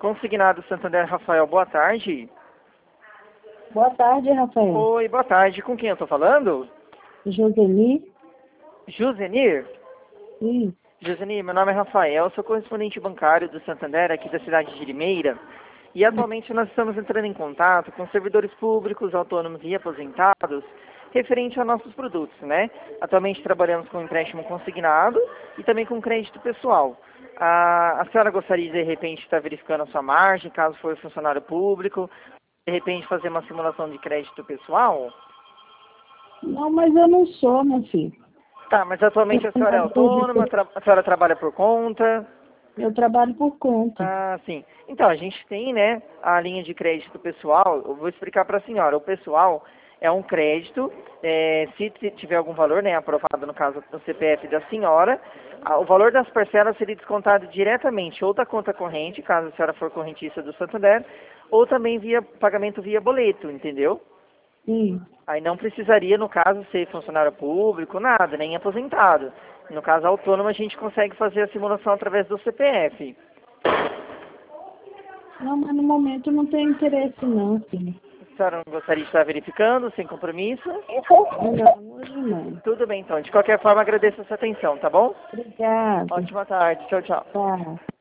Consignado Santander, Rafael, boa tarde. Boa tarde, Rafael. Oi, boa tarde. Com quem eu tô falando? Josenir? Josenir? Sim. Josenir, meu nome é Rafael, sou correspondente bancário do Santander, aqui da cidade de Limeira. E atualmente nós estamos entrando em contato com servidores públicos, autônomos e aposentados, referente a nossos produtos, né? Atualmente trabalhamos com empréstimo consignado e também com crédito pessoal. A senhora gostaria de repente estar verificando a sua margem, caso for funcionário público, de repente fazer uma simulação de crédito pessoal? Não, mas eu não sou, meu filho. Tá, mas atualmente a senhora é autônoma, a senhora trabalha por conta? Eu trabalho por conta. Ah, sim. Então, a gente tem, né, a linha de crédito pessoal. Eu vou explicar para a senhora. O pessoal é um crédito, se tiver algum valor, né, aprovado no caso do CPF da senhora, o valor das parcelas seria descontado diretamente ou da conta corrente, caso a senhora for correntista do Santander, ou também via pagamento via boleto, entendeu? Sim. Aí não precisaria, no caso, ser funcionário público, nada, nem aposentado. No caso autônomo, a gente consegue fazer a simulação através do CPF. Não, mas no momento não tenho interesse não, filho. A senhora não gostaria de estar verificando, sem compromisso? Não, hoje não. Tudo bem, então. De qualquer forma, agradeço a sua atenção, tá bom? Obrigada. Ótima tarde. Tchau, tchau. Tá.